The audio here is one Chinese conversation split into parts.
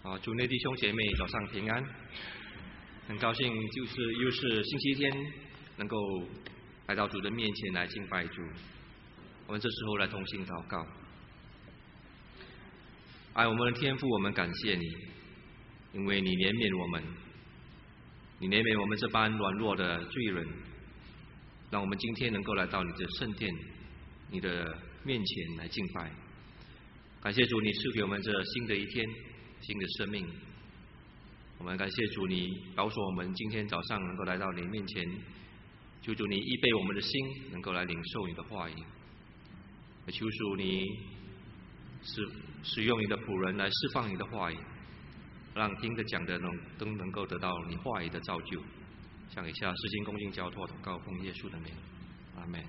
主内弟兄姐妹早上平安，很高兴又是星期天，能够来到主的面前来敬拜主。我们这时候来同心祷告。爱我们的天父，我们感谢你，因为你怜悯我们，你怜悯我们这般软弱的罪人，让我们今天能够来到你的圣殿，你的面前来敬拜。感谢主，你赐给我们这新的一天，新的生命。我们感谢主，你保守我们今天早上能够来到你面前，求主你预备我们的心，能够来领受你的话语。求主你使用你的仆人来释放你的话语，让听着讲的都能够得到你话语的造就。向以下诗经恭敬交托祷告，奉耶稣的名，阿们。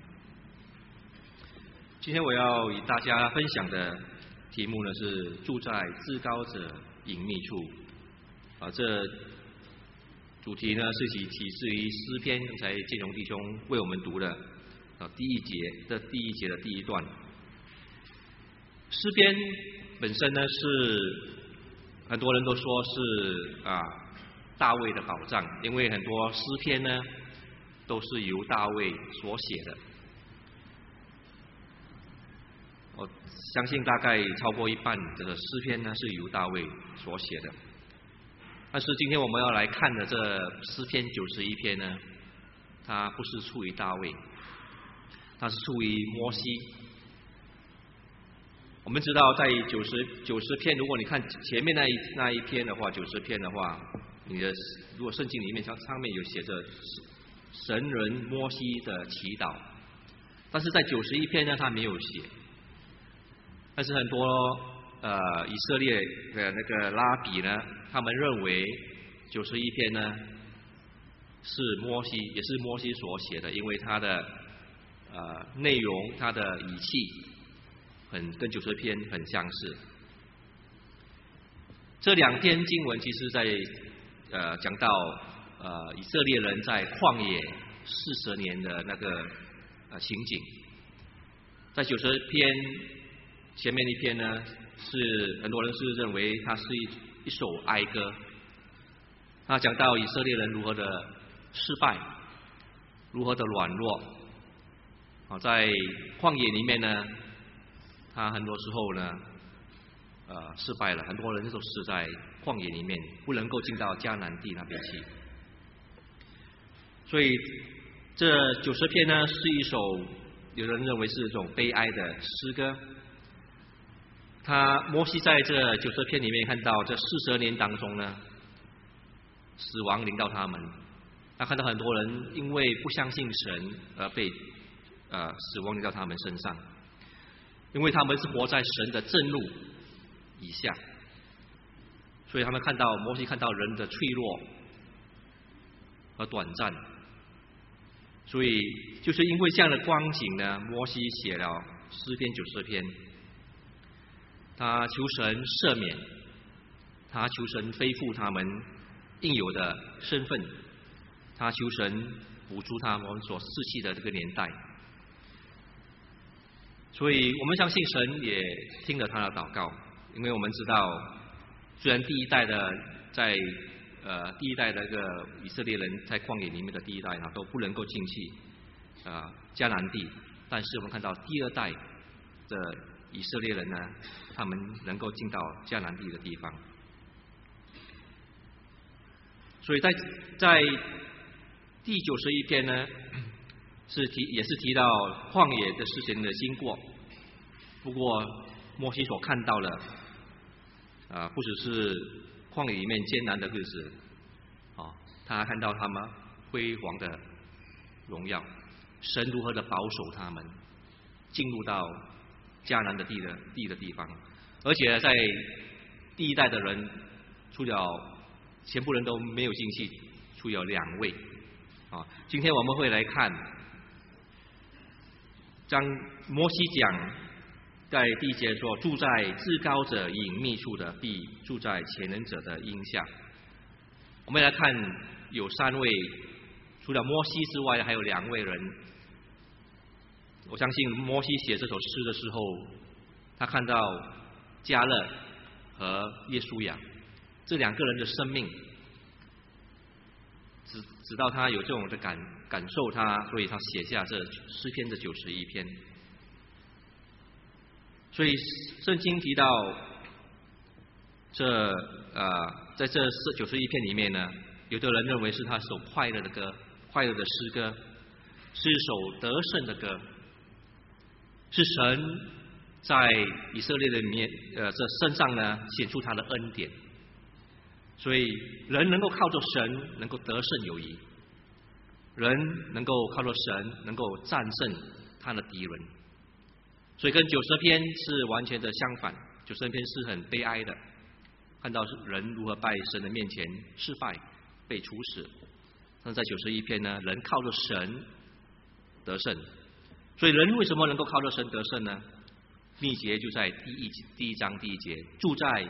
今天我要与大家分享的题目呢是住在至高者隐秘处。这主题呢是起自于诗篇，刚才建荣弟兄为我们读的第一节的第一段。诗篇本身呢是很多人都说是大卫的宝藏，因为很多诗篇呢都是由大卫所写的。我相信大概超过一半的诗篇呢是由大卫所写的。但是今天我们要来看的这诗篇91篇呢，它不是出于大卫，它是出于摩西。我们知道在90篇，如果你看前面那一篇的话，90篇的话，如果圣经里面上面有写着神人摩西的祈祷，但是在91篇呢，他没有写。但是很多以色列的那个拉比呢，他们认为91篇呢是也是摩西所写的，因为他的内容，他的语气跟90篇很相似。这两篇经文其实在讲到以色列人在旷野40年的那个情景。在90篇前面一篇呢，是很多人是认为它是一首哀歌。他讲到以色列人如何的失败，如何的软弱。在旷野里面呢，他很多时候呢失败了，很多人都是在旷野里面不能够进到迦南地那边去。所以这90篇呢是一首有人认为是一种悲哀的诗歌。摩西在这90篇里面看到这40年当中呢，死亡临到他们。他看到很多人因为不相信神而被死亡临到他们身上，因为他们是活在神的震怒以下，所以摩西看到人的脆弱和短暂，所以就是因为这样的光景呢，摩西写了诗篇90篇。他求神赦免，他求神恢复他们应有的身份，他求神补助他们所失去的这个年代。所以我们相信神也听了他的祷告，因为我们知道，虽然第一代的那个以色列人在旷野里面的第一代都不能够进去迦南地，但是我们看到第二代的以色列人呢，他们能够进到迦南地的地方。所以在第91篇呢，也是提到旷野的事情的经过。不过摩西所看到的不只是旷野里面艰难的日子，他看到他们辉煌的荣耀，神如何的保守他们进入到迦南的地的地方。而且在第一代的人，除了全部人都没有进去，除了2位。今天我们会来看摩西讲在第一节说，住在至高者隐秘处的必住在全能者的荫下。我们来看有3位，除了摩西之外还有2位人。我相信摩西写这首诗的时候，他看到迦勒和耶稣亚， 这两个人的生命，直到他有这种的感受所以他写下这诗篇的91篇。所以圣经提到在这91篇里面呢，有的人认为是他首快乐的歌，快乐的诗歌，是一首得胜的歌，是神在以色列的里面这身上呢显出他的恩典。所以人能够靠着神能够得胜有余，人能够靠着神能够战胜他的敌人。所以跟90篇是完全的相反，90篇是很悲哀的，看到人如何在神的面前失败被处死。但在91篇呢，人靠着神得胜。所以人为什么能够靠着神得胜呢？秘诀就在第一章第1节，住在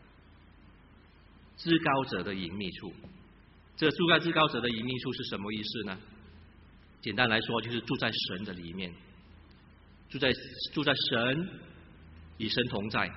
至高者的隐秘处。这住在至高者的隐秘处是什么意思呢？简单来说，就是住在神的里面，住在神，与神同在。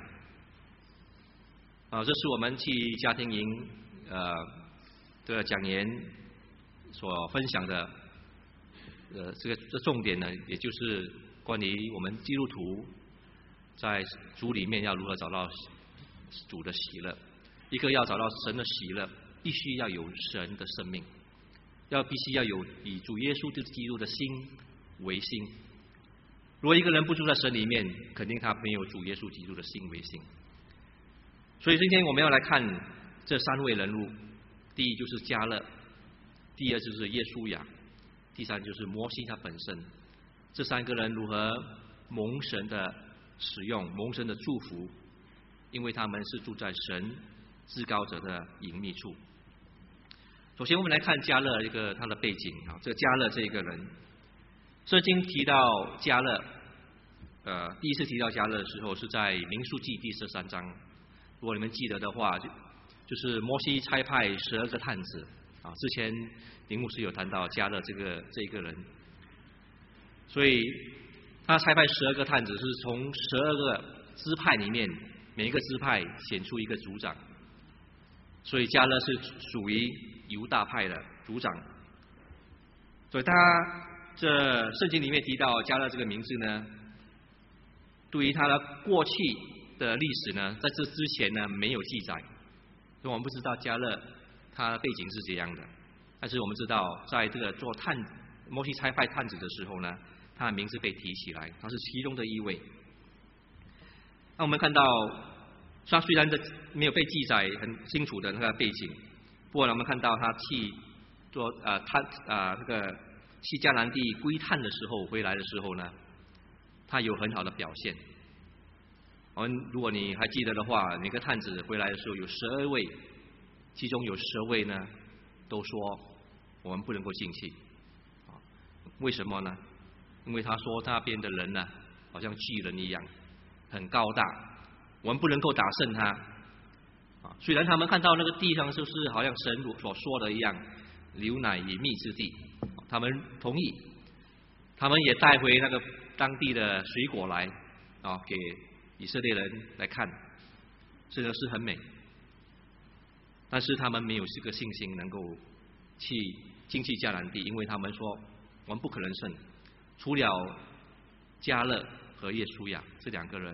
这是我们去家庭营的讲员所分享的这重点呢，也就是关于我们基督徒在主里面要如何找到主的喜乐。一个要找到神的喜乐，必须要有神的生命，必须要有以主耶稣基督的心为心。如果一个人不住在神里面，肯定他没有主耶稣基督的心为心。所以今天我们要来看这3位人物，第一就是迦勒，第二就是耶稣亚，第三就是摩西他本身。这3个人如何蒙神的使用，蒙神的祝福，因为他们是住在神至高者的隐秘处。首先我们来看迦勒他的背景。这迦勒这个人，圣经提到迦勒第一次提到迦勒的时候是在民数记第13章。如果你们记得的话，就是摩西差派12个探子之前林牧师有谈到迦勒这个人。所以他差派12个探子，是从12个支派里面每一个支派选出一个族长。所以迦勒是属于犹大派的族长。所以这圣经里面提到迦勒这个名字呢，对于他的过去的历史呢，在这之前呢没有记载，所以我们不知道迦勒他的背景是怎样的。但是我们知道，在这个做摩西差派探子的时候呢，他的名字被提起来，他是其中的一位。那我们看到，他虽然没有被记载很清楚的那个背景，不过我们看到他去做去迦南地归探的时候，回来的时候呢，他有很好的表现。如果你还记得的话，每个探子回来的时候有12位，其中有10位呢都说我们不能够进去。为什么呢？因为他说那边的人呢好像巨人一样，很高大，我们不能够打胜他。虽然他们看到那个地上就是好像神所说的一样，流奶与蜜之地，他们同意，他们也带回那个当地的水果来给以色列人来看，真的是很美。但是他们没有这个信心能够进去迦南地，因为他们说我们不可能胜，除了迦勒和耶稣亚这2个人。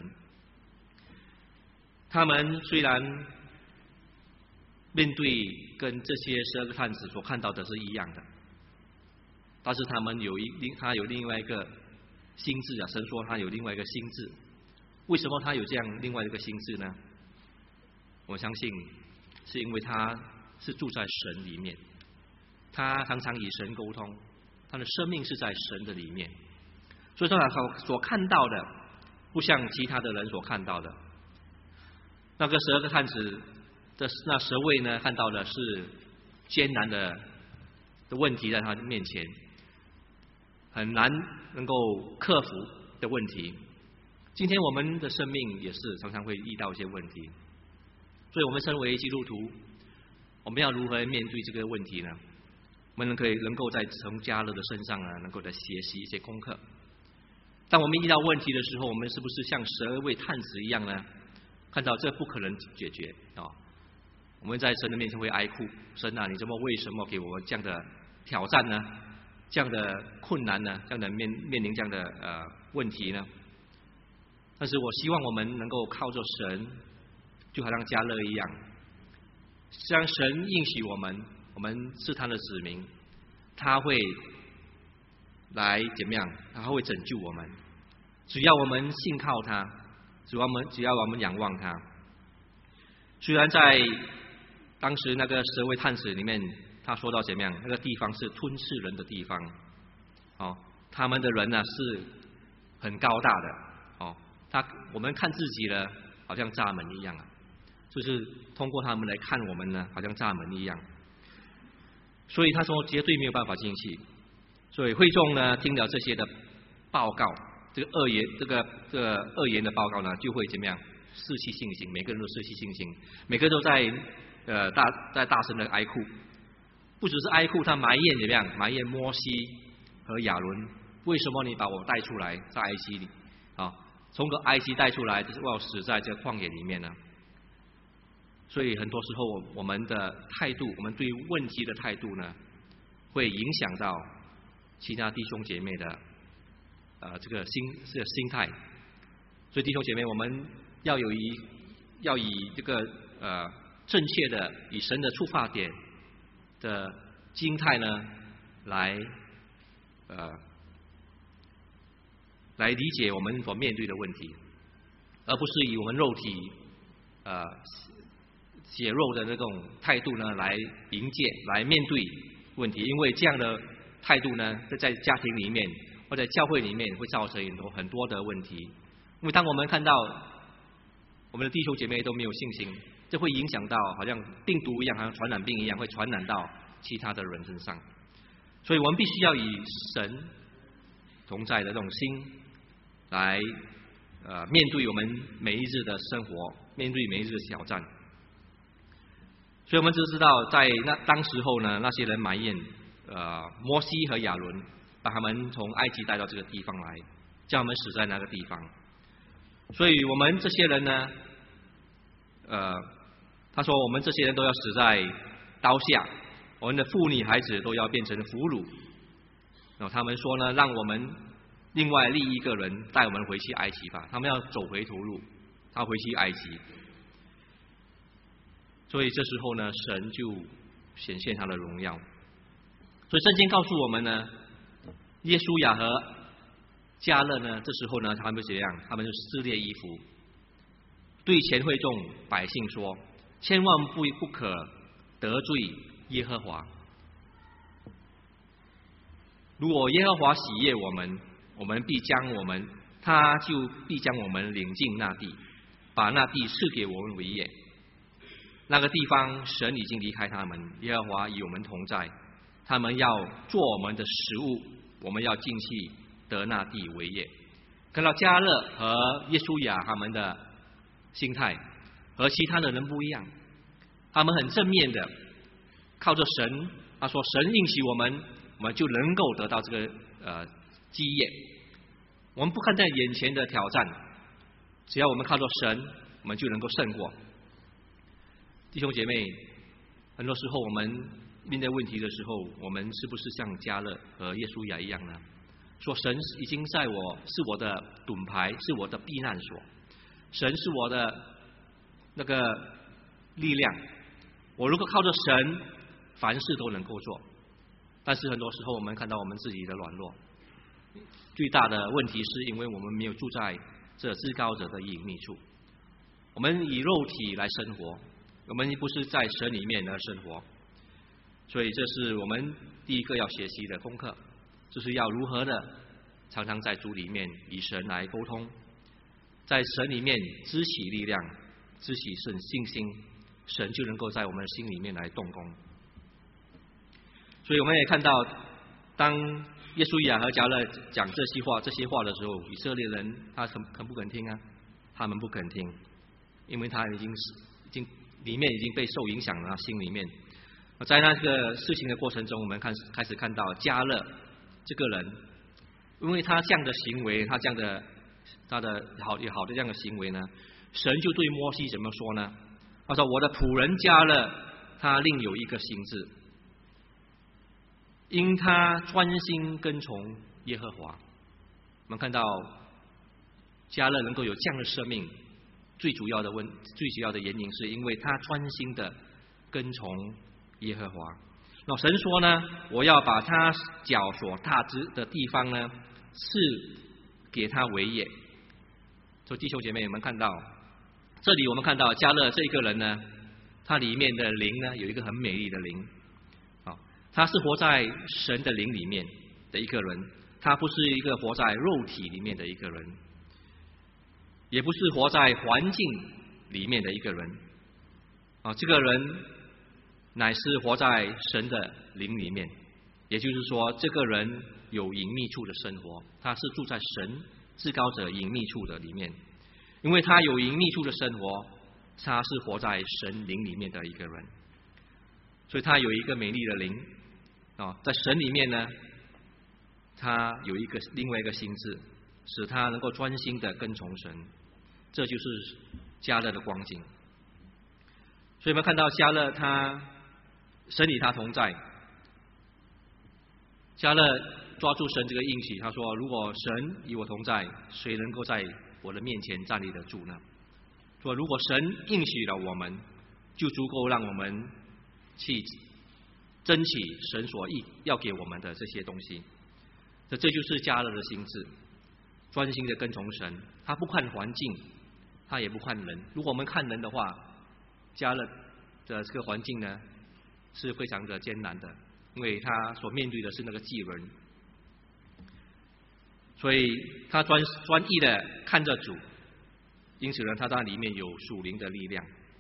他们虽然面对跟这些12个探子所看到的是一样的，但是他有另外一个心智神说他有另外一个心智。为什么他有这样另外一个心智呢？我相信是因为他是住在神里面，他常常与神沟通，他的生命是在神的里面，所以说他所看到的不像其他的人所看到的。那个12个探子的那10位呢，看到的是艰难的问题在他面前，很难能够克服的问题。今天我们的生命也是常常会遇到一些问题，所以我们身为基督徒，我们要如何面对这个问题呢？我们能够从迦勒的身上呢，能够来学习一些功课。当我们遇到问题的时候，我们是不是像12位探子一样呢？看到这不可能解决我们在神的面前会哀哭，神啊，你为什么给我们这样的挑战呢？这样的困难呢？这样的面临这样的问题呢？但是我希望我们能够靠着神，就好像迦勒一样，虽然神应许我们是他的子民，他会来怎么样？他会拯救我们，只要我们信靠他，只要我们仰望他。虽然在当时那个蛇尾探子里面，他说到怎么样？那个地方是吞噬人的地方，他们的人呢是很高大的，我们看自己呢，好像蚱蜢一样就是通过他们来看我们呢，好像蚱蜢一样。所以他说绝对没有办法进去。所以会众呢听了这些的报告，这个恶言的报告呢，就会怎么样？失去信心，每个人都失去信心，每个人都在大声的哀哭。不只是哀哭，他埋怨怎么样？埋怨摩西和亚伦，为什么你把我带出来，在埃及里从个埃及带出来，就是我要死在这个旷野里面呢？所以很多时候我们的态度，我们对问题的态度呢，会影响到其他弟兄姐妹的这个心态。所以弟兄姐妹，我们要以这个正确的以神的出发点的心态呢，来理解我们所面对的问题，而不是以我们肉体血肉的那种态度呢来迎接、来面对问题。因为这样的态度呢，在家庭里面或者教会里面会造成很多的问题。因为当我们看到我们的弟兄姐妹都没有信心，这会影响到好像病毒一样，好像传染病一样，会传染到其他的人身上。所以我们必须要以神同在的这种心来面对我们每一日的生活，面对每一日的挑战。所以我们就知道，在当时候呢，那些人埋怨摩西和亚伦，把他们从埃及带到这个地方来，叫他们死在那个地方。所以我们这些人呢，他说我们这些人都要死在刀下，我们的妇女孩子都要变成俘虏。然后他们说呢，让我们另外立一个人带我们回去埃及吧，他们要走回头路，他回去埃及。所以这时候呢，神就显现他的荣耀。所以圣经告诉我们呢，耶稣亚和迦勒呢，这时候呢，他们怎样？他们就撕裂衣服，对全会众百姓说：千万不可得罪耶和华。如果耶和华喜悦我们，他就必将我们领进那地，把那地赐给我们为业。那个地方神已经离开他们，耶和华与我们同在，他们要做我们的食物，我们要进去得那地为业。看到迦勒和耶稣亚他们的心态和其他的人不一样，他们很正面的靠着神，他说神应许我们就能够得到这个基业。我们不看在眼前的挑战，只要我们靠着神，我们就能够胜过。弟兄姐妹，很多时候我们面对问题的时候，我们是不是像迦勒和耶稣亚一样呢？说神已经是我的盾牌，是我的避难所，神是我的那个力量，我如果靠着神，凡事都能够做。但是很多时候我们看到我们自己的软弱，最大的问题是因为我们没有住在这至高者的隐秘处，我们以肉体来生活，我们不是在神里面而生活。所以这是我们第一个要学习的功课，就是要如何的常常在主里面与神来沟通，在神里面支起力量，支起信心，神就能够在我们心里面来动工。所以我们也看到，当耶稣亚和迦勒讲这些话的时候，以色列人他肯不肯听啊？他们不肯听，因为他已经里面已经被受影响了，心里面。在那个事情的过程中，我们开始看到迦勒这个人，因为他这样的行为，他的好的这样的行为呢，神就对摩西怎么说呢？ 他说：“我的仆人迦勒，他另有一个心志，因他专心跟从耶和华。”我们看到迦勒能够有这样的生命，最主要的原因，是因为他专心的跟从耶和华。那神说呢，我要把他脚所踏之的地方呢，赐给他为业。所以弟兄姐妹，我们看到这里，我们看到迦勒这一个人呢，他里面的灵呢，有一个很美丽的灵，他是活在神的灵里面的一个人，他不是一个活在肉体里面的一个人，也不是活在环境里面的一个人，这个人乃是活在神的灵里面，也就是说，这个人有隐秘处的生活，他是住在神至高者隐秘处的里面，因为他有隐秘处的生活，他是活在神灵里面的一个人，所以他有一个美丽的灵在神里面呢，他有另外一个心志，使他能够专心的跟从神，这就是迦勒的光景。所以我们看到迦勒他神与他同在，迦勒抓住神这个应许，他说：“如果神与我同在，谁能够在我的面前站立得住呢？”说如果神应许了我们，就足够让我们去争取神所要给我们的这些东西。这就是迦勒的心志，专心的跟从神，他不看环境，他也不看人。如果我们看人的话，迦勒的这个环境呢是非常的艰难的，因为他所面对的是那个巨人，所以他专一的看着主，因此呢，他在里面有属灵的力量。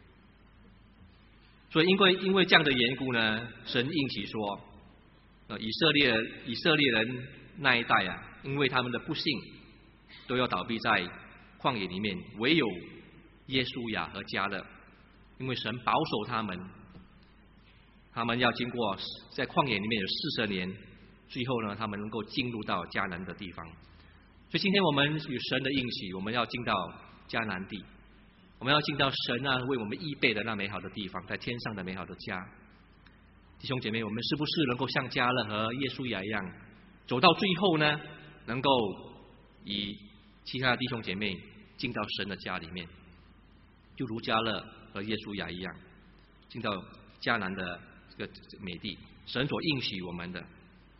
所以因为这样的缘故呢，神应许说，以色列人那一代因为他们的不幸，都要倒闭在旷野里面，唯有耶稣亚和迦勒，因为神保守他们要经过在旷野里面有40年，最后呢，他们能够进入到迦南的地方。所以今天我们与神的应许，我们要进到迦南地，我们要进到神为我们预备的那美好的地方，在天上的美好的家。弟兄姐妹，我们是不是能够像迦勒和耶稣亚一样，走到最后呢，能够以其他的弟兄姐妹进到神的家里面，就如迦勒和耶稣亚一样，进到迦南的这个美地，神所应许我们的。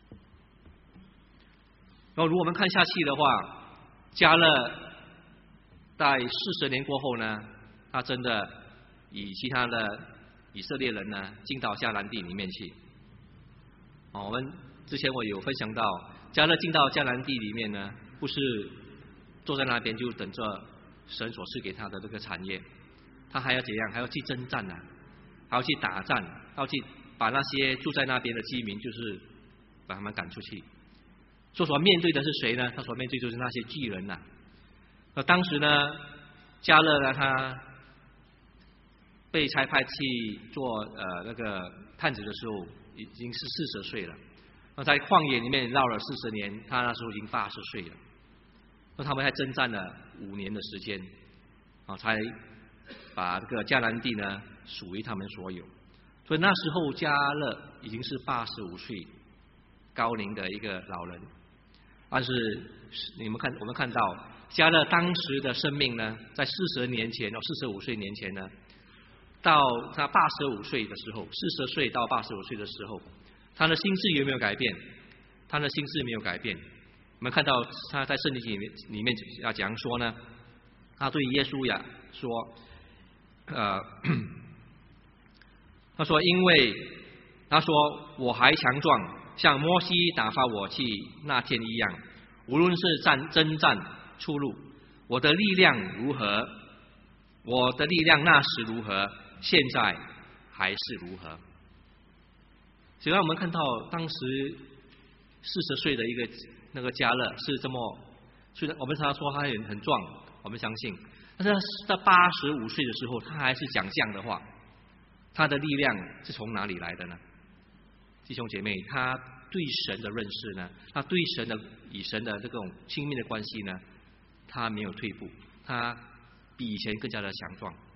然后如果我们看下去的话，迦勒在40年过后呢，他真的以其他的以色列人呢进到迦南地里面去。我们之前我有分享到，迦勒进到迦南地里面呢，不是坐在那边就等着神所赐给他的这个产业，他还要怎样？还要去征战还要去打仗，还要去把那些住在那边的居民，就是把他们赶出去。所面对的是谁呢？他所面对就是那些巨人当时呢，迦勒呢，他被差派去做那个探子的时候，已经是40岁了。那在旷野里面绕了40年，他那时候已经80岁了。那他们还征战了5年的时间，才把这个迦南地呢属于他们所有。所以那时候迦勒已经是85岁高龄的一个老人。但是我们看到迦勒当时的生命呢，在40年前45岁年前呢，到他85岁的时候，40岁到85岁的时候，他的心智有没有改变？他的心智没有改变。我们看到他在圣经里面要讲说呢，他对耶稣亚说，他说我还强壮，像摩西打发我去那天一样，无论是征战出路，我的力量如何，我的力量那时如何，现在还是如何。所以让我们看到当时40岁的一个那个迦勒是这么，虽然我们常常说他很壮，我们相信，但是在85岁的时候，他还是讲这样的话，他的力量是从哪里来的呢？弟兄姐妹，他对神的认识呢，他对神的与神的这种亲密的关系呢，他没有退步，他比以前更加的强壮。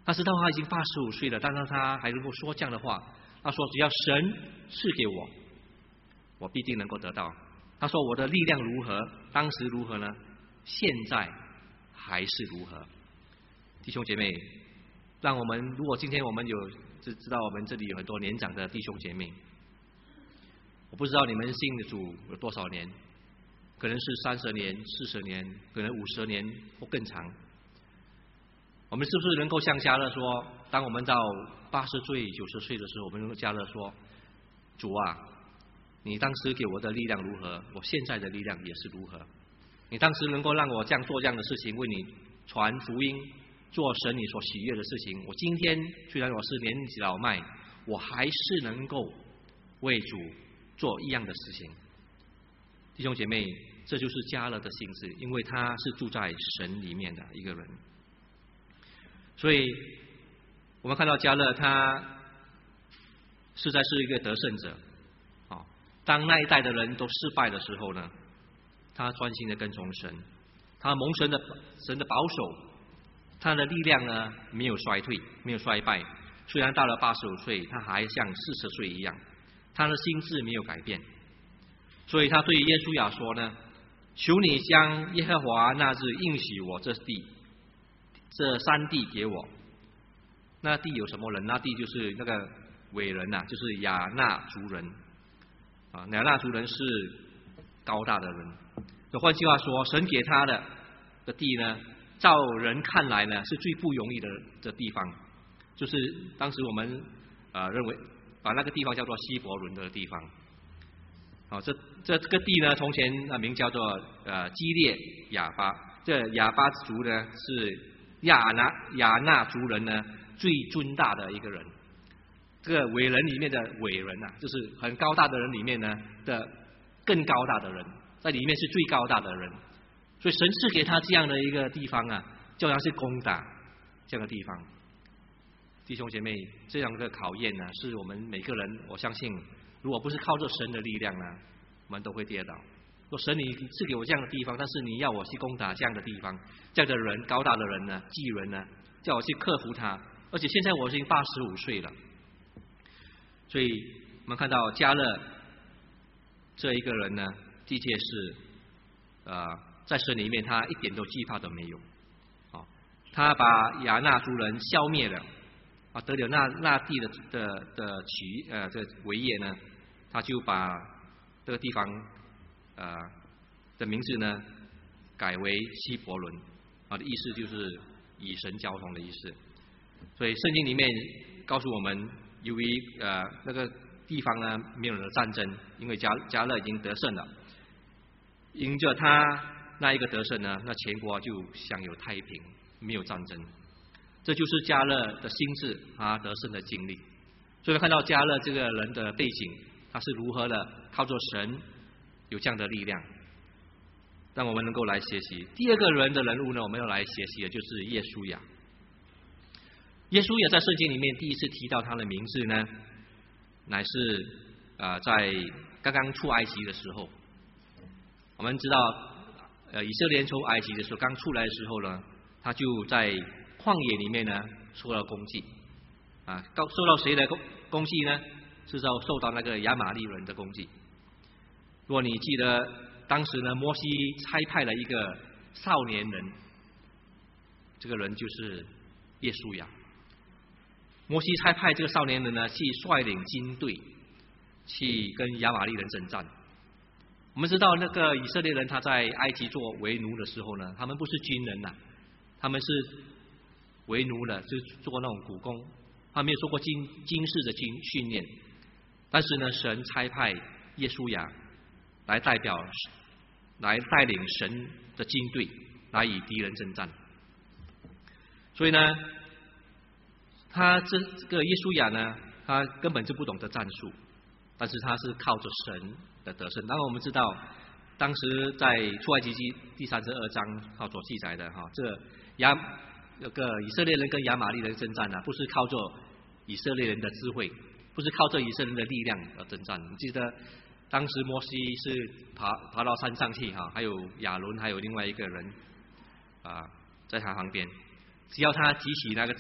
但是到他已经85岁了，但是他还能够说这样的话。他说：“只要神赐给我，我必定能够得到。”他说：“我的力量如何？当时如何呢？现在还是如何？”弟兄姐妹，让我们如果今天我们有知道我们这里有很多年长的弟兄姐妹，我不知道你们信的主有多少年，可能是30年、40年，可能50年或更长。我们是不是能够像加勒说，当我们到80岁、90岁的时候，我们能够加勒说：“主啊，你当时给我的力量如何，我现在的力量也是如何。你当时能够让我这样做这样的事情，为你传福音，做神你所喜悦的事情。我今天虽然我是年纪老迈，我还是能够为主做一样的事情。”弟兄姐妹，这就是加勒的性质，因为他是住在神里面的一个人。所以我们看到加勒他实在是一个得胜者。当那一代的人都失败的时候呢，他专心的跟从神，他蒙神的保守，他的力量呢没有衰退，没有衰败。虽然到了85岁，他还像40岁一样，他的心智没有改变。所以他对耶稣亚说呢：“求你将耶和华那日应许我这山地给我。”那地有什么人？那地就是那个伟人呐，就是亚纳族人。亚纳族人是高大的人。换句话说，神给他的地呢，照人看来呢，是最不容易的地方。就是当时我们认为把那个地方叫做希伯伦的地方。这个地呢，从前名叫做基列亚巴。这亚巴族呢是亚纳族人呢最尊大的一个人。这个伟人里面的伟人啊，就是很高大的人里面呢的更高大的人，在里面是最高大的人。所以神赐给他这样的一个地方啊，就像是攻打这样的地方。弟兄姐妹，这样的考验呢，是我们每个人，我相信，如果不是靠着神的力量呢，我们都会跌倒。说神，你赐给我这样的地方，但是你要我去攻打这样的地方，这样的人，高大的人呢，巨人呢，叫我去克服他。而且现在我已经85岁了。所以我们看到加勒这一个人呢，的确是在神里面他一点都惧怕都没有。他把亚纳族人消灭了，得了那地的为业呢，他就把这个地方的名字呢改为希伯伦，的意思就是与神交通的意思。所以圣经里面告诉我们，由于那个地方呢没有人的战争，因为加勒已经得胜了，因着他那一个得胜呢，那全国就享有太平，没有战争。这就是加勒的心智，他得胜的经历。所以看到加勒这个人的背景，他是如何的靠着神有这样的力量，让我们能够来学习。第二个人的人物呢，我们要来学习的就是耶稣亚。耶稣亚在圣经里面第一次提到他的名字呢，乃是在刚刚出埃及的时候。我们知道以色列人出埃及的时候，刚出来的时候呢，他就在旷野里面呢受到攻击，受到谁的攻击呢？是受到那个亚玛力人的攻击。如果你记得当时呢，摩西差派了一个少年人，这个人就是耶稣亚。摩西差派这个少年人呢，去率领军队去跟亚玛力人征战。我们知道那个以色列人他在埃及做为奴的时候呢，他们不是军人呐，他们是为奴的，就做那种苦工，他没有受过军事的训练。但是呢，神差派耶稣亚来带领神的军队来与敌人征战。所以呢，他这个耶稣亚呢，他根本就不懂得战术，但是他是靠着神的得胜。然后我们知道，当时在出埃及记第32章所记载的这个以色列人跟亚玛力人征战不是靠着以色列人的智慧，不是靠着以色列人的力量而征战。你记得当时摩西是爬到山上去还有亚伦，还有另外一个人在他旁边，只要他举起那个杖，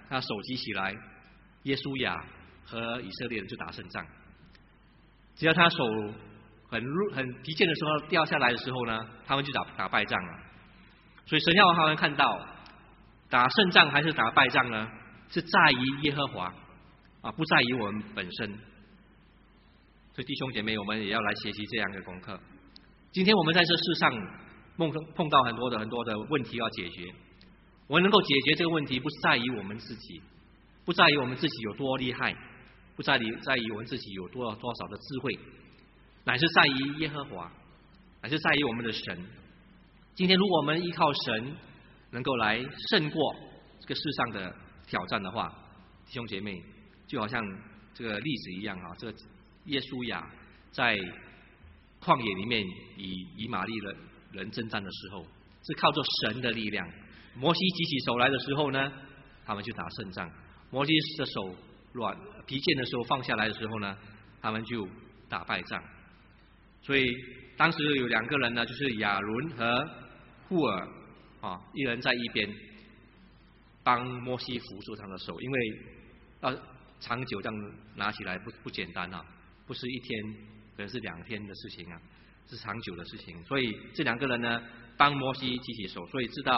他手举起来，耶稣亚和以色列人就打胜仗。只要他手很疲倦的时候掉下来的时候呢，他们就打败仗了。所以神要他们看到，打胜仗还是打败仗呢，是在于耶和华不在于我们本身。所以弟兄姐妹，我们也要来学习这样的功课。今天我们在这世上碰到很多的问题要解决，我们能够解决这个问题，不是在于我们自己，不在于我们自己有多厉害，不在于我们自己有多少的智慧，乃是在于耶和华，乃是在于我们的神。今天如果我们依靠神能够来胜过这个世上的挑战的话，弟兄姐妹，就好像这个例子一样这个耶稣亚在旷野里面与以马利人征战的时候，是靠着神的力量。摩西举起手来的时候呢，他们就打胜仗；摩西的手疲倦的时候放下来的时候呢，他们就打败仗。所以当时有2个人呢，就是亚伦和户尔一人在一边帮摩西扶住他的手，因为要长久这样拿起来不简单不是1天，可能是2天的事情是长久的事情。所以这2个人呢，帮摩西举起手，所以知道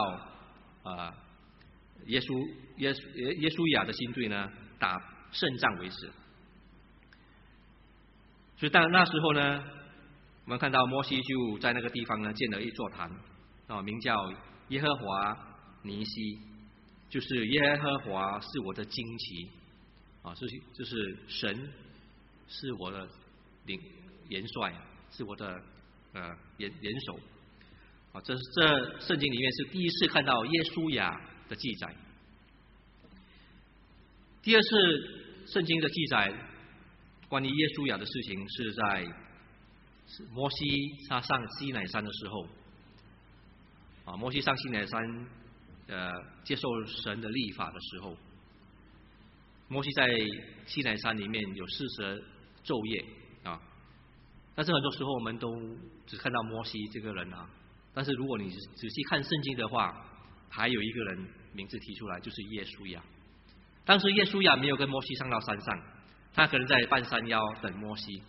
耶稣亚的新队呢打胜仗为止。所以当那时候呢，我们看到摩西就在那个地方呢建了一座坛名叫耶和华尼西，就是耶和华是我的旌旗就是神是我的元帅，是我的元首这圣经里面是第一次看到耶稣亚的记载。第二次圣经的记载关于耶稣亚的事情是在摩西他上西乃山的时候摩西上西乃山接受神的律法的时候，摩西在西乃山里面有40昼夜但是很多时候我们都只看到摩西这个人但是如果你仔细看圣经的话，还有一个人名字提出来，就是耶稣亚。当时耶稣亚没有跟摩西上到山上，他可能在半山腰等摩西。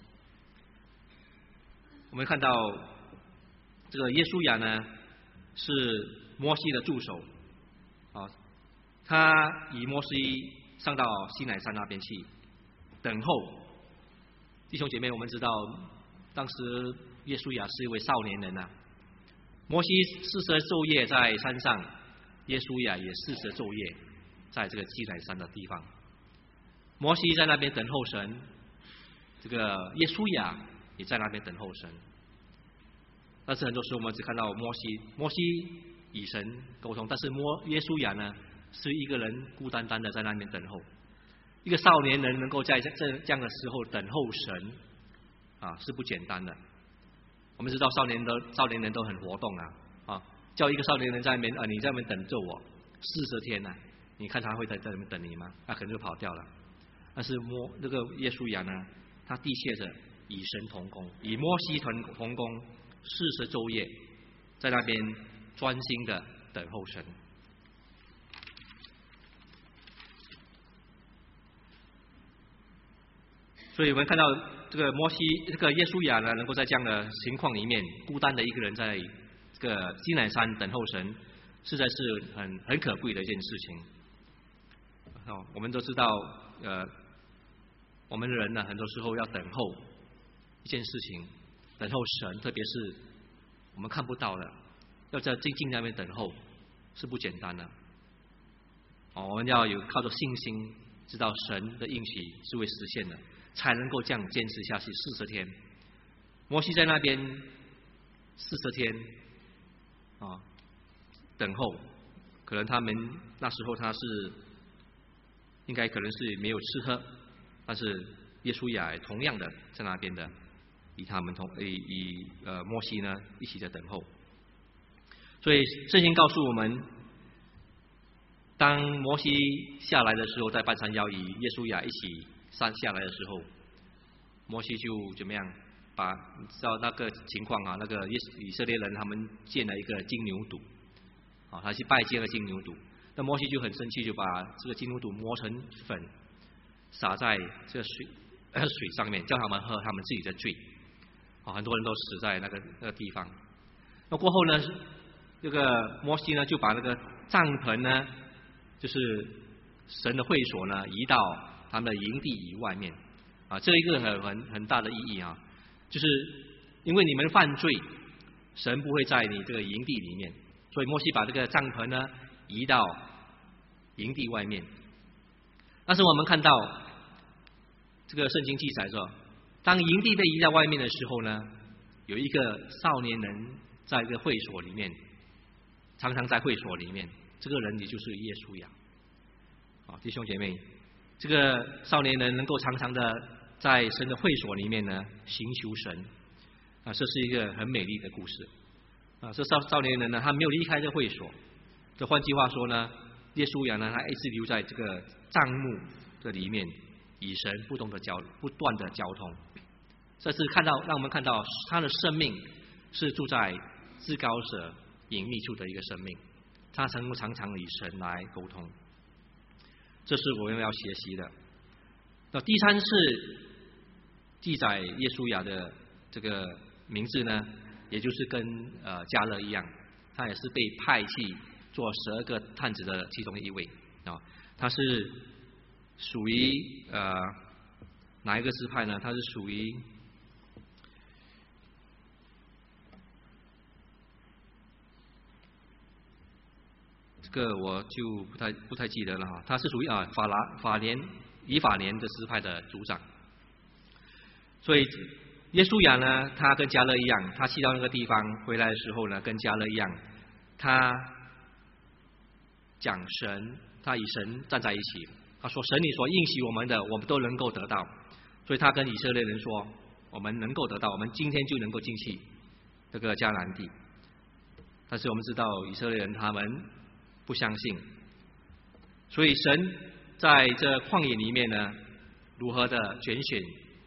我们看到这个耶稣亚呢是摩西的助手他与摩西上到西乃山那边去等候。弟兄姐妹，我们知道当时耶稣亚是一位少年人摩西40昼夜在山上，耶稣亚也40昼夜在这个西乃山的地方。摩西在那边等候神，这个耶稣亚也在那边等候神。但是很多时候我们只看到摩西与神沟通，但是耶稣亚呢是一个人孤单单的在那边等候。一个少年人能够在这样的时候等候神是不简单的。我们知道少年人都很活动叫一个少年人在那边你在那边等着我40天你看他会在那边等你吗？他可能就跑掉了。但是这个耶稣亚呢，他的确着与神同工，与摩西同工40昼夜，在那边专心的等候神。所以我们看到这个耶稣亚呢，能够在这样的情况里面，孤单的一个人在这个西乃山等候神，实在是很可贵的一件事情。我们都知道，我们人呢，很多时候要等候一件事情，等候神，特别是我们看不到的，要在静静那边等候，是不简单的。我们要有靠着信心，知道神的应许是会实现的，才能够这样坚持下去40天。摩西在那边40天等候，可能他们那时候他是应该可能是没有吃喝，但是耶稣亚也同样的在那边的与摩西呢一起在等候。所以圣经告诉我们，当摩西下来的时候，在半山腰与耶稣亚一起下来的时候，摩西就怎么样？知道那个情况那个以色列人他们建了一个金牛犊他去拜见了金牛犊。 那摩西就很生气，就把这个金牛犊磨成粉，撒在这个水上面，叫他们喝他们自己的罪。很多人都死在那个地方。那过后呢，这个摩西呢就把那个帐篷呢，就是神的会所呢，移到他们的营地以外面。这一个很大的意义啊，就是因为你们犯罪，神不会在你这个营地里面，所以摩西把这个帐篷呢移到营地外面。但是我们看到这个圣经记载说，当营地被移到外面的时候呢，有一个少年人在这个会所里面，常常在会所里面，这个人也就是耶稣亚。弟兄姐妹，这个少年人能够常常的在神的会所里面呢寻求神，这是一个很美丽的故事。这少年人呢，他没有离开这个会所。这换句话说呢，耶稣亚呢，他一直留在这个帐幕的里面，与神不断的交通。这是让我们看到他的生命是住在至高者隐秘处的一个生命，他常常与神来沟通。这是我们要学习的。那第三次记载耶稣亚的这个名字呢，也就是跟迦勒一样，他也是被派去做12个探子的其中一位他是属于哪一个支派呢？他是属于这个我就不太记得了哈。他是属于以法莲的支派的族长。所以耶稣亚呢，他跟迦勒一样，他去到那个地方回来的时候呢，跟迦勒一样，他讲神，他与神站在一起。他说：“神你所应许我们的，我们都能够得到。”所以他跟以色列人说：“我们能够得到，我们今天就能够进去这个迦南地。”但是我们知道以色列人他们不相信，所以神在这旷野里面呢，如何的拣选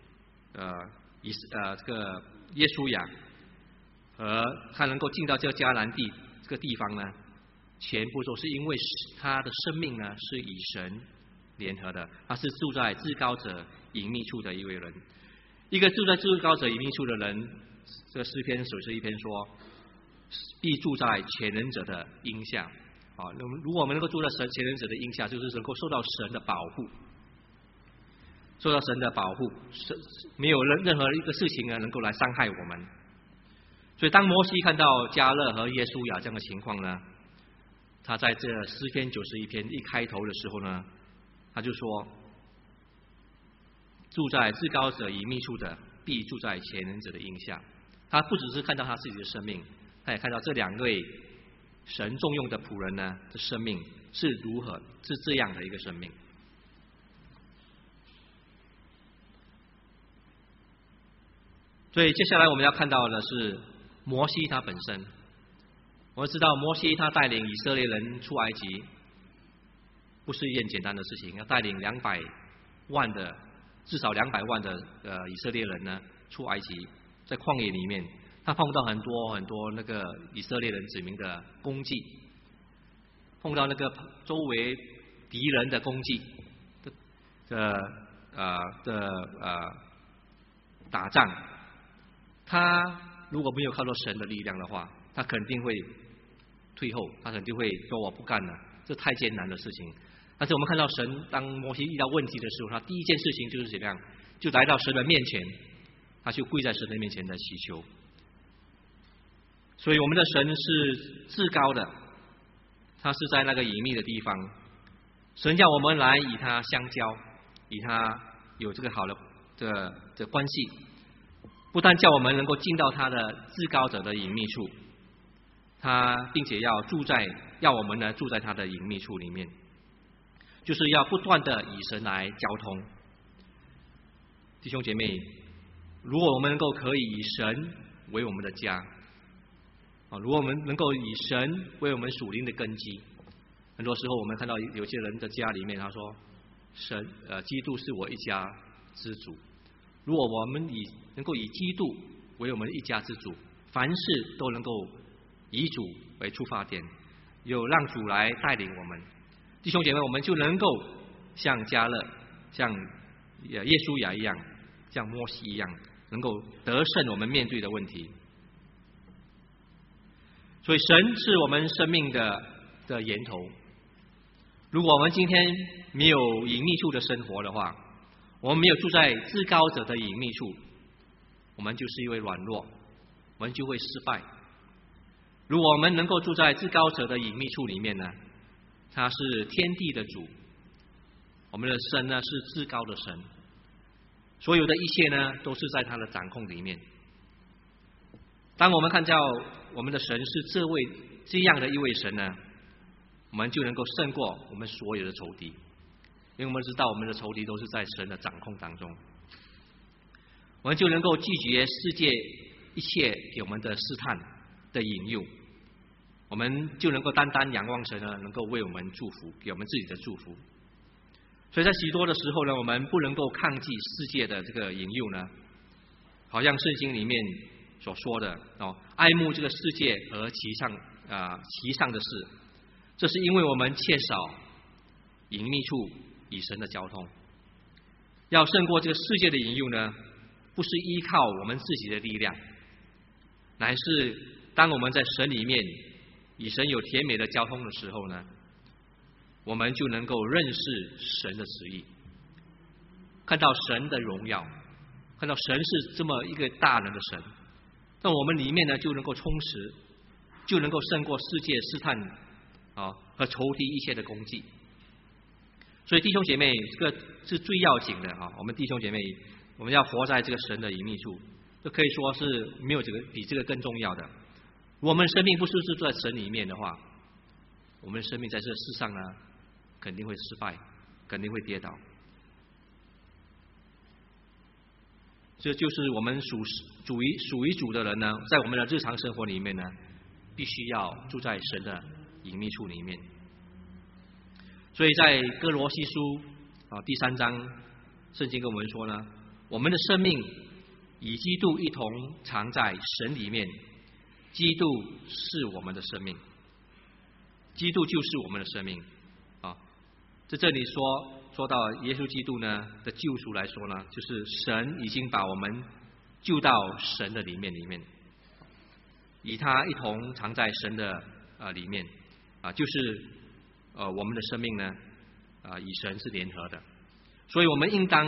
这个耶稣亚，和他能够进到这个迦南地这个地方呢，全部都是因为他的生命呢是与神联合的，他是住在至高者隐秘处的一位人。一个住在至高者隐秘处的人，这个诗篇91篇说，必住在全能者的荫下。如果我们能够住在全能者的荫下，就是能够受到神的保护，受到神的保护，没有任何一个事情呢能够来伤害我们。所以当摩西看到迦勒和耶稣亚这样的情况呢，他在这诗篇91篇一开头的时候呢，他就说，住在至高者隐秘处的，必住在全能者的荫下。他不只是看到他自己的生命，他也看到这两位神重用的仆人呢的生命是如何，是这样的一个生命。所以接下来我们要看到的是摩西他本身。我们知道摩西他带领以色列人出埃及，不是一件简单的事情，要带领至少200万的以色列人呢出埃及，在旷野里面，他碰到很多那个以色列人子民的攻击，碰到那个周围敌人的攻击打仗，他如果没有靠到神的力量的话，他肯定会退后，他肯定会说我不干了，这太艰难的事情。但是我们看到神，当摩西遇到问题的时候，他第一件事情就是怎么样，就来到神的面前，他就跪在神的面前来祈求。所以我们的神是至高的，他是在那个隐秘的地方，神叫我们来与他相交，与他有这个好的关系，不但叫我们能够进到他的至高者的隐秘处，他并且要我们呢住在他的隐秘处里面，就是要不断的与神来交通。弟兄姐妹，如果我们可以以神为我们的家，如果我们能够以神为我们属灵的根基，很多时候我们看到有些人的家里面，他说基督是我一家之主。如果我们能够以基督为我们一家之主，凡事都能够以主为出发点，有让主来带领我们， 弟兄姐妹，我们就能够像迦勒、像耶稣亚一样，像摩西一样，能够得胜我们面对的问题。所以神是我们生命的源头。如果我们今天没有隐秘处的生活的话，我们没有住在至高者的隐秘处，我们就是因为软弱，我们就会失败。如果我们能够住在至高者的隐秘处里面呢，他是天地的主，我们的神呢是至高的神，所有的一切呢都是在他的掌控里面。当我们看到我们的神是这样的一位神呢，我们就能够胜过我们所有的仇敌，因为我们知道我们的仇敌都是在神的掌控当中。我们就能够拒绝世界一切给我们的试探的引诱，我们就能够单单仰望神呢，能够为我们祝福，给我们自己的祝福。所以在许多的时候呢，我们不能够抗拒世界的这个引诱呢，好像圣经里面所说的爱慕这个世界和其上的事，这是因为我们缺少隐秘处与神的交通。要胜过这个世界的引诱呢，不是依靠我们自己的力量，乃是当我们在神里面与神有甜美的交通的时候呢，我们就能够认识神的旨意，看到神的荣耀，看到神是这么一个大能的神，那我们里面呢就能够充实，就能够胜过世界试探和仇敌一切的攻击。所以弟兄姐妹，这个是最要紧的我们弟兄姐妹，我们要活在这个神的隐秘处，这可以说是没有比这个更重要的。如果我们生命不是住在神里面的话，我们的生命在这世上呢肯定会失败，肯定会跌倒。这就是我们属于主的人呢，在我们的日常生活里面呢，必须要住在神的隐秘处里面。所以在哥罗西书第3章，圣经跟我们说呢，我们的生命与基督一同藏在神里面，基督是我们的生命，基督就是我们的生命在这里说到耶稣基督呢的救赎来说呢，就是神已经把我们救到神的里面，与他一同藏在神的里面就是我们的生命呢与神是联合的。所以我们应当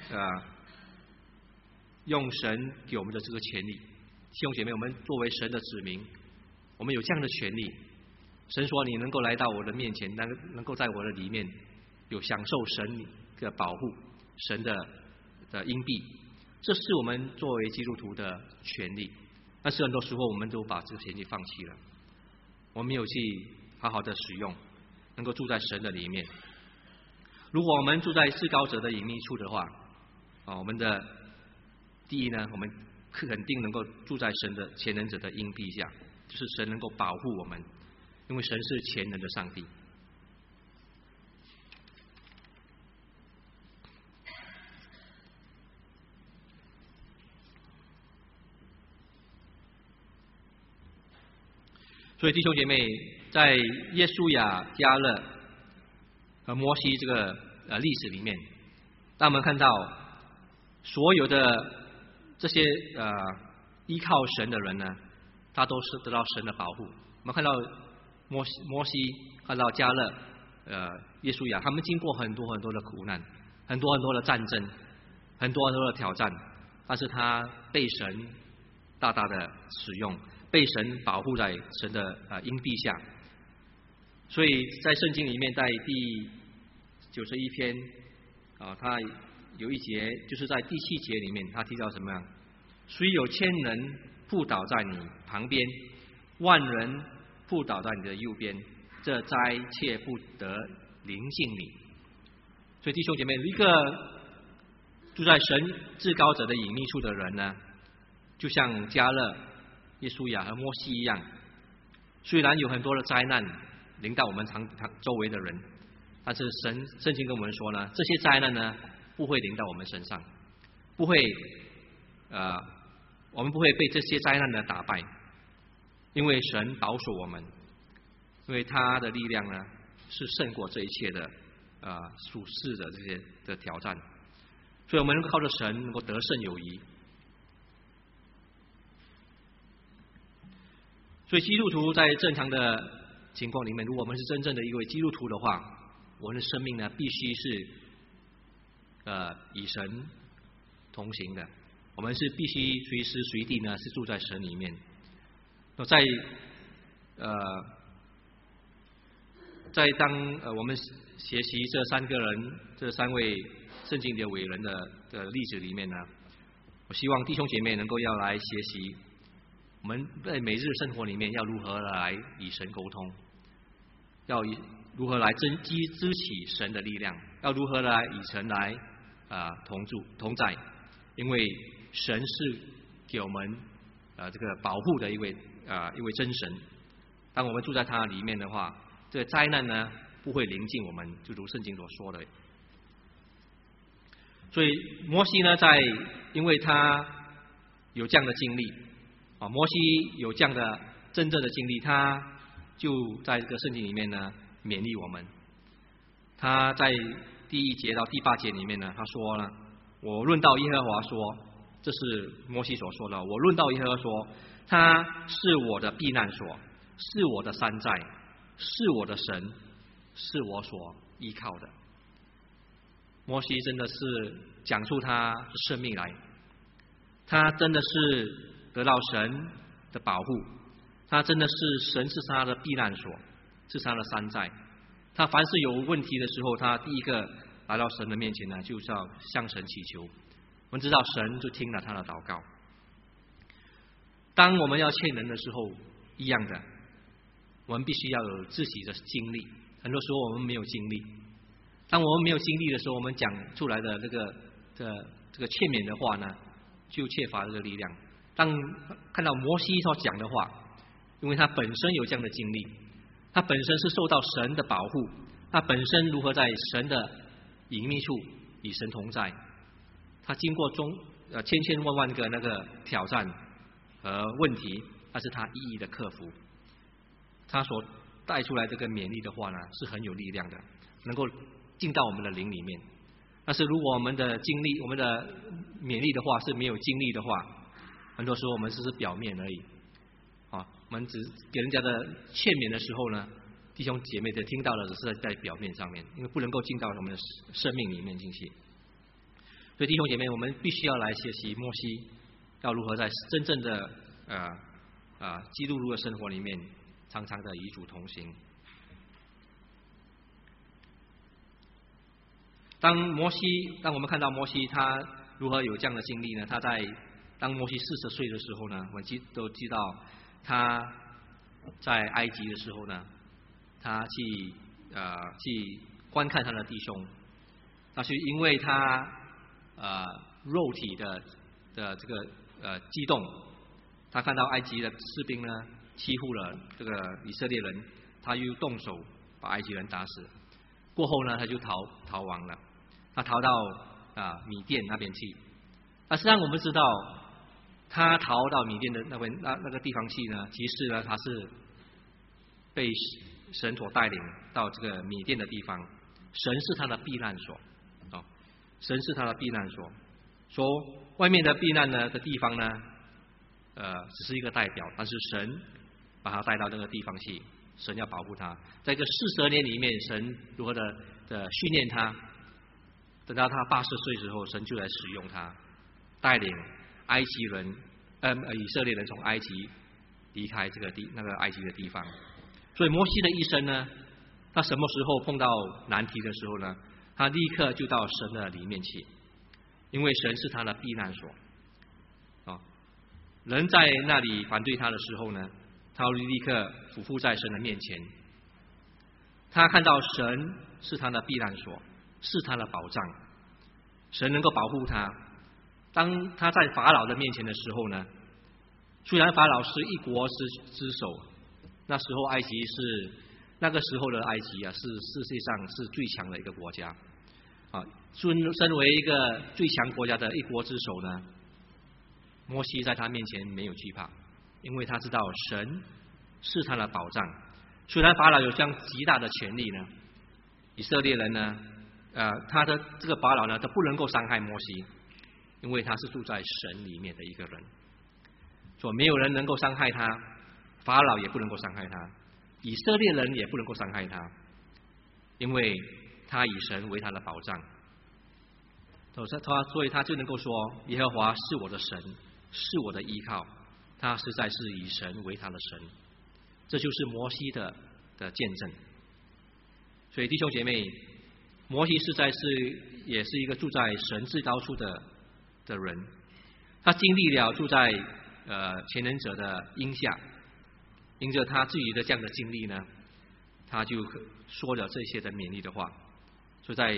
用神给我们的这个权利。弟兄姐妹，我们作为神的子民，我们有这样的权利。神说你能够来到我的面前，能够在我的里面有享受神的保护，神的荫庇，这是我们作为基督徒的权利。但是很多时候我们都把这个权利放弃了，我们没有去好好的使用，能够住在神的里面。如果我们住在至高者的隐秘处的话我们的第一呢，我们肯定能够住在神的全能者的荫庇下，就是神能够保护我们，因为神是全能的上帝。所以弟兄姐妹，在耶稣亚、迦勒和摩西这个历史里面，当我们看到所有的这些依靠神的人呢，他都是得到神的保护。我们看到摩西，看到迦勒、耶稣亚，他们经过很多很多的苦难，很多很多的战争，很多很多的挑战，但是他被神大大的使用，被神保护在神的荫庇下。所以在圣经里面，在第91篇他有一节，就是在第7节里面，他提到什么样？虽有千人扑倒在你旁边，万人扑倒在你的右边，这灾却不得临近你。所以弟兄姐妹，一个住在神至高者的隐秘处的人呢，就像迦勒、耶稣亚和摩西一样，虽然有很多的灾难临到我们周围的人，但是圣经跟我们说呢，这些灾难呢不会临到我们身上，不会我们不会被这些灾难呢打败，因为神保守我们，因为他的力量呢是胜过这一切的属世的这些的挑战。所以我们能够靠着神能够得胜有余。所以基督徒在正常的情况里面，如果我们是真正的一位基督徒的话，我们的生命呢必须是与神同行的。我们是必须随时随地呢是住在神里面。在当我们学习这三位圣经的伟人的例子里面呢，我希望弟兄姐妹能够要来学习，我们在每日生活里面要如何来与神沟通，要如何来支起神的力量，要如何来与神来同在，因为神是给我们这个保护的一位真神。当我们住在他里面的话，这个灾难呢不会临近我们，就如圣经所说的。所以摩西呢，因为他有这样的经历摩西有这样的真正的经历，他就在这个圣经里面呢勉励我们。他在第1节到第8节里面呢，他说呢，我论到耶和华说，这是摩西所说的，我论到耶和华说，他是我的避难所，是我的山寨，是我的神，是我所依靠的。摩西真的是讲出他的生命来，他真的是得到神的保护，他真的是神是他的避难所，是他的山寨。他凡是有问题的时候，他第一个来到神的面前呢，就是要向神祈求。我们知道神就听了他的祷告。当我们要欠人的时候，一样的，我们必须要有自己的经历。很多时候我们没有经历，当我们没有经历的时候，我们讲出来的这个劝勉的话呢，就缺乏这个力量。当看到摩西所讲的话，因为他本身有这样的经历，他本身是受到神的保护，他本身如何在神的隐秘处与神同在，他经过千万个那个挑战和问题，但是他一一的克服。他所带出来这个勉励的话呢，是很有力量的，能够进到我们的灵里面。但是如果我们的经历，我们的勉励的话是没有经历的话，很多时候我们只是表面而已我们只给人家的劝勉的时候呢，弟兄姐妹的听到的只是在表面上面，因为不能够进到我们的生命里面进去。所以弟兄姐妹，我们必须要来学习摩西要如何在真正的基督徒的生活里面常常的与主同行。当我们看到摩西他如何有这样的经历呢？当摩西40岁的时候呢，我们都知道他在埃及的时候呢，他去观看他的弟兄，但是因为他肉体的这个激动，他看到埃及的士兵呢欺负了这个以色列人，他又动手把埃及人打死。过后呢，他就逃亡了，他逃到米甸那边去。实际上我们知道，他逃到米甸的那个地方去呢，其实呢他是被神所带领到这个米甸的地方，神是他的避难所神是他的避难所。说外面的避难的地方呢，只是一个代表，但是神把他带到那个地方去，神要保护他。在这40年里面，神如何的训练他，等到他80岁之后，神就来使用他，带领埃及人以色列人从埃及离开那个埃及的地方。所以摩西的一生呢，他什么时候碰到难题的时候呢，他立刻就到神的里面去，因为神是他的避难所人在那里反对他的时候呢，他会立刻俯伏在神的面前。他看到神是他的避难所，是他的保障，神能够保护他。当他在法老的面前的时候呢，虽然法老是一国之首，那时候那个时候的埃及是世界上是最强的一个国家身为一个最强国家的一国之首呢，摩西在他面前没有惧怕，因为他知道神是他的保障， 虽然法老有这样极大的权力呢，以色列人呢，他的这个法老呢，他不能够伤害摩西，因为他是住在神里面的一个人，所以没有人能够伤害他，法老也不能够伤害他，以色列人也不能够伤害他，因为他以神为他的保障。所以他就能够说，耶和华是我的神，是我的依靠，他实在是以神为他的神。这就是摩西的见证。所以弟兄姐妹，摩西实在是也是一个住在神至高处的人，他经历了住在全能者的荫下，因着他自己的这样的经历呢，他就说了这些的勉励的话。所以在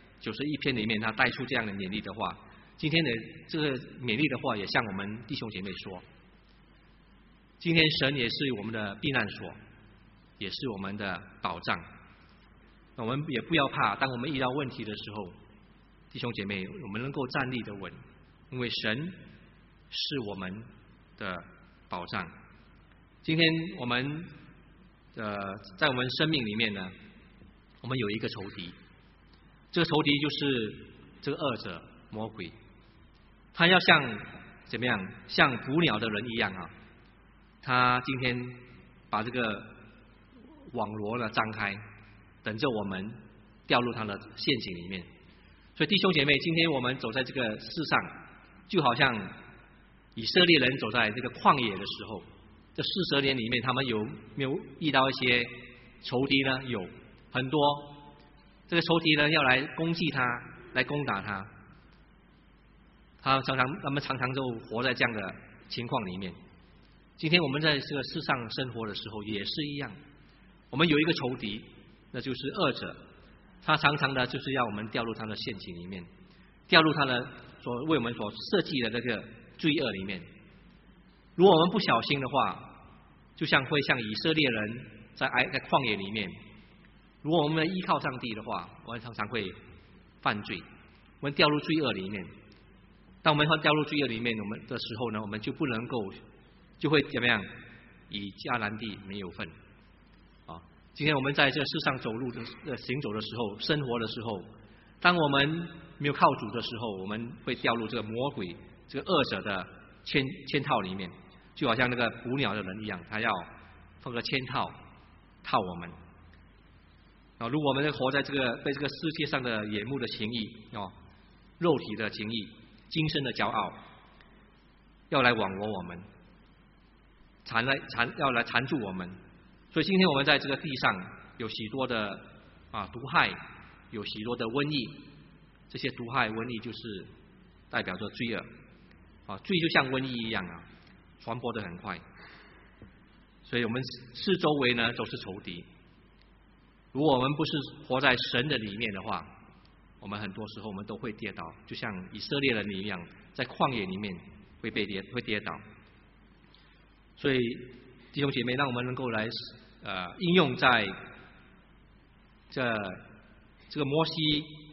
91篇里面，他带出这样的勉励的话。今天的这个勉励的话，也向我们弟兄姐妹说：今天神也是我们的避难所，也是我们的保障。我们也不要怕，当我们遇到问题的时候，弟兄姐妹，我们能够站立得稳，因为神是我们的保障。今天我们在我们生命里面呢，我们有一个仇敌，这个仇敌就是这个恶者魔鬼，他要像怎么样，像捕鸟的人一样啊，他今天把这个网罗呢张开，等着我们掉入他的陷阱里面。所以弟兄姐妹，今天我们走在这个世上，就好像以色列人走在这个旷野的时候，这40年里面，他们有没有遇到一些仇敌呢？有很多，这个仇敌呢要来攻击他，来攻打他。他们常常就活在这样的情况里面。今天我们在这个世上生活的时候也是一样，我们有一个仇敌，那就是恶者，他常常的就是要我们掉入他的陷阱里面，掉入他的为我们所设计的那个罪恶里面。如果我们不小心的话，就像会像以色列人在旷野里面，如果我们依靠上帝的话，我们常常会犯罪，我们掉入罪恶里面。当我们掉入罪恶里面我们的时候呢，我们就不能够，就会怎么样？以迦南地没有份。今天我们在这世上走路行走的时候，生活的时候，当我们没有靠主的时候，我们会掉入这个魔鬼、这个恶者的圈套里面，就好像那个捕鸟的人一样，他要通过圈套套我们。如果我们活在被这个世界上的眼目的情意肉体的情意、今生的骄傲，要来网罗我们，要来缠住我们。所以今天我们在这个地上有许多的毒害，有许多的瘟疫，这些毒害瘟疫就是代表着罪恶罪就像瘟疫一样传播得很快。所以我们四周围呢都是仇敌。如果我们不是活在神的里面的话，我们很多时候我们都会跌倒，就像以色列人一样，在旷野里面会跌倒。所以弟兄姐妹，让我们能够来应用在这个摩西、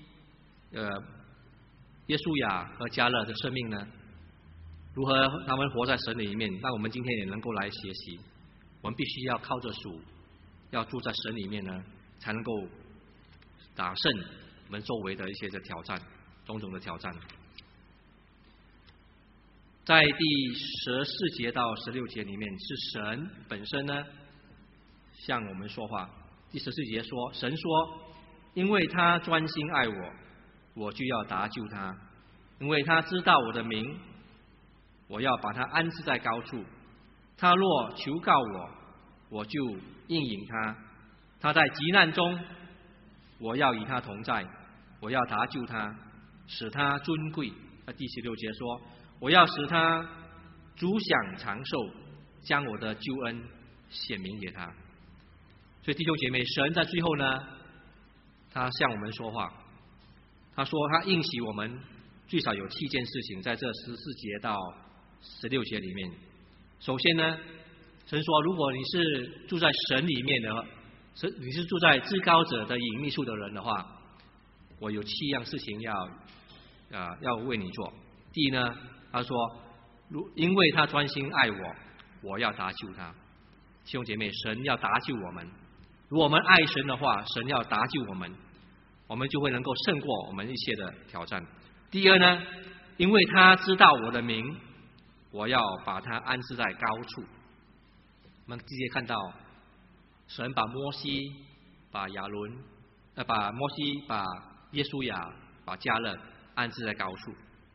耶稣亚和迦勒的生命呢，如何他们活在神里面，让我们今天也能够来学习。我们必须要靠着主，要住在神里面呢，才能够打胜我们周围的一些的挑战，种种的挑战。在第14节到16节里面，是神本身呢向我们说话。第14节说，神说，因为他专心爱我，我就要搭救他，因为他知道我的名，我要把他安置在高处。他若求告我，我就应允他。他在急难中，我要与他同在，我要搭救他，使他尊贵。第16节说，我要使他主享长寿，将我的救恩显明给他。所以弟兄姐妹，神在最后呢，他向我们说话，他说他应许我们最少有7件事情，在这14节到16节里面。首先呢，神说，如果你是住在神里面的，你是住在至高者的隐秘处的人的话，我有7样事情要为你做。第一呢，他说，因为他专心爱我，我要搭救他。弟兄姐妹，神要搭救我们， 如果我们爱神的话，神要搭救我们，我们就会能够胜过我们一切的挑战。第二呢，因为他知道我的名，我要把他安置在高处。我们直接看到神把摩西、把摩西、把耶稣亚、把迦勒安置在高处，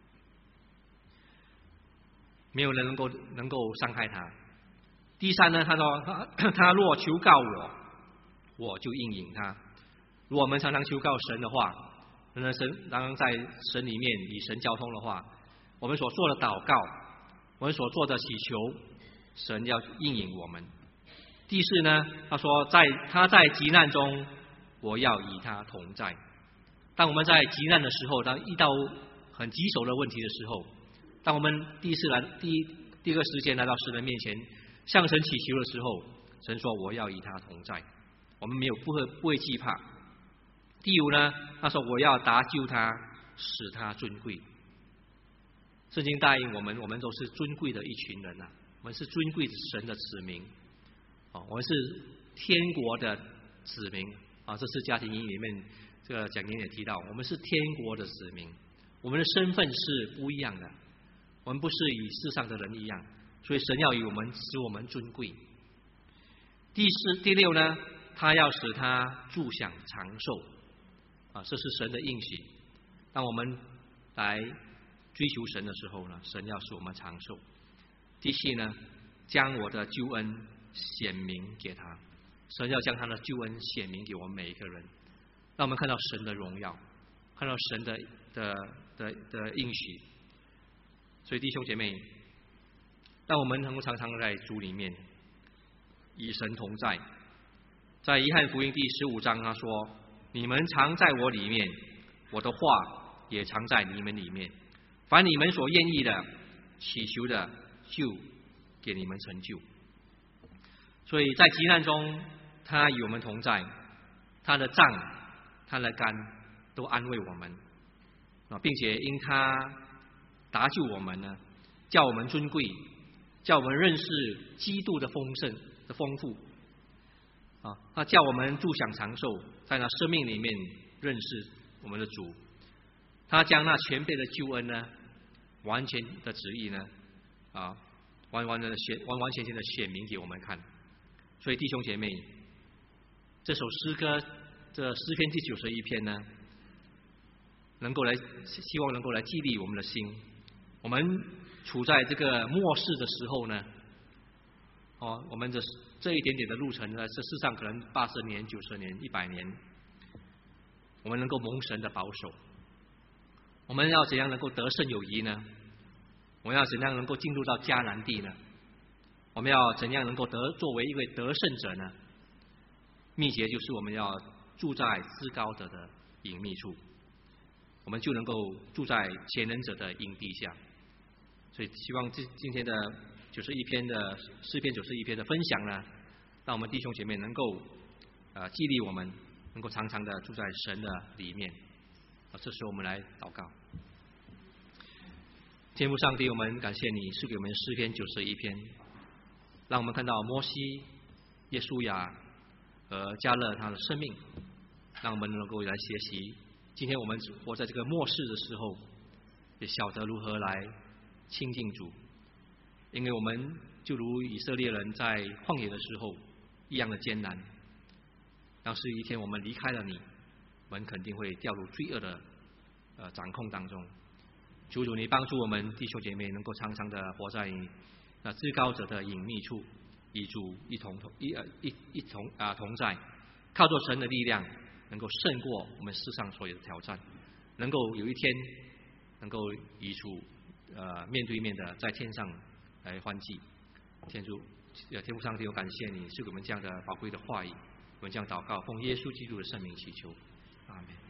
没有人能够伤害他。第三呢，他说他若求告我，我就应允他。如果我们常常求告神的话，当在神里面与神交通的话，我们所做的祷告，我们所做的祈求，神要应允我们。第四呢，他说他在急难中，我要与他同在。当我们在急难的时候，当遇到很棘手的问题的时候，当我们第一个时间来到神的面前，向神祈求的时候，神说我要与他同在，我们不会惧怕。第五呢，他说我要搭救他，使他尊贵。圣经答应我们，我们都是尊贵的一群人啊，我们是尊贵神的子民，我们是天国的子民啊。这次家庭营里面这个讲员也提到，我们是天国的子民，我们的身份是不一样的，我们不是与世上的人一样，所以神要与我们使我们尊贵。第六呢，他要使他住享长寿啊，这是神的应许。当我们来追求神的时候呢，神要使我们长寿。第七呢，将我的救恩显明给他，神要将他的救恩显明给我们每一个人，让我们看到神的荣耀，看到神的应许。所以弟兄姐妹，让我们能够常常在主里面与神同在。在约翰福音第15章他说，你们常在我里面，我的话也常在你们里面，凡你们所愿意的祈求的，就给你们成就。所以在急难中，他与我们同在，他的杖他的竿都安慰我们啊，并且因他搭救我们呢，叫我们尊贵，叫我们认识基督的丰盛的丰富啊，他叫我们住享长寿，在那生命里面认识我们的主。他将那全备的救恩呢，完全的旨意呢，完完全全的显明给我们看。所以弟兄姐妹，这首诗歌，这诗篇第91篇呢，希望能够来激励我们的心。我们处在这个末世的时候呢，我们的这一点点的路程呢，这世上可能80年、90年、100年，我们能够蒙神的保守。我们要怎样能够得胜有余呢？我们要怎样能够进入到迦南地呢？我们要怎样能够作为一位得胜者呢？秘诀就是我们要住在至高者的隐秘处，我们就能够住在全能者的荫地下。所以希望今天的91篇的诗篇91篇的分享呢，让我们弟兄姐妹能够激励我们，能够常常的住在神的里面。这时候我们来祷告。天父上帝，我们感谢你赐给我们诗篇91篇，让我们看到摩西、耶稣亚和迦勒他的生命，让我们能够来学习。今天我们活在这个末世的时候，也晓得如何来亲近主，因为我们就如以色列人在旷野的时候一样的艰难。要是一天我们离开了你，我们肯定会掉入罪恶的掌控当中。求主你帮助我们弟兄姐妹能够常常的活在那至高者的隐秘处，与主一同在，靠着神的力量，能够胜过我们世上所有的挑战，能够有一天能够与主面对面的在天上来欢祭。天父上帝，我感谢你赐给我们这样的宝贵的话语，我们这样祷告，奉耶稣基督的圣名祈求，阿们。